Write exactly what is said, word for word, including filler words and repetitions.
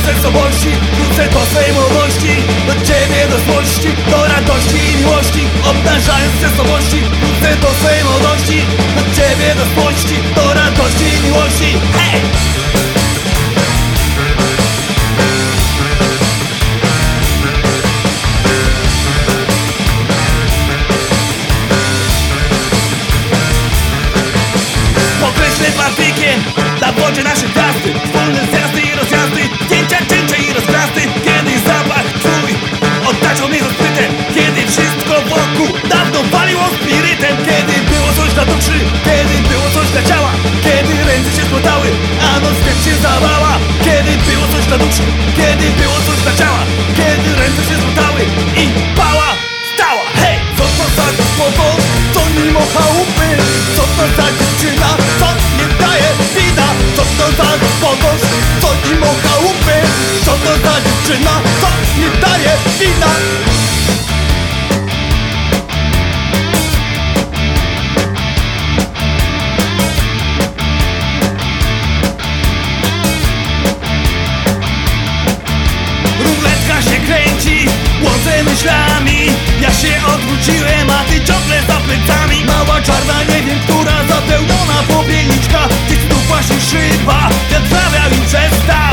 sercowości, wrócę do swej młodości, do ciebie, do złości, do radości i miłości. Obnażając sercowości, wrócę do swej młodości, do ciebie, do złości, do radości i miłości. Hej! Pokreślę barwikiem na wodzie nasze gwiazdy, wspólne zjazdy i rozjazdy, zdjęcia, cięcia i rozgwiazdy. Kiedy zapach twój otaczał mnie rozpytem, kiedy wszystko wokół dawno paliło spirytem. Kiedy było coś dla duszy, kiedy było coś dla ciała, kiedy ręce się składały, a noc wtem się zawała. Kiedy było coś dla duszy, kiedy było coś dla ciała, kiedy ręce się składały i pała stała. Hej! Co to za słowo, co mimo chałupy? Co to za dziewczyna, co nie daje wina? Co to za gospodarz, co mimo chałupy? Co to za dziewczyna, co nie daje wina? Ruletka się kręci, łodzę myślami. Ja się odwróciłem, a ty ciągle za plecami. Mała czarna, nie wiem która, zapełniona popielniczka. Gdzieś tu właśnie szyba, wiatr prawiał i przestał.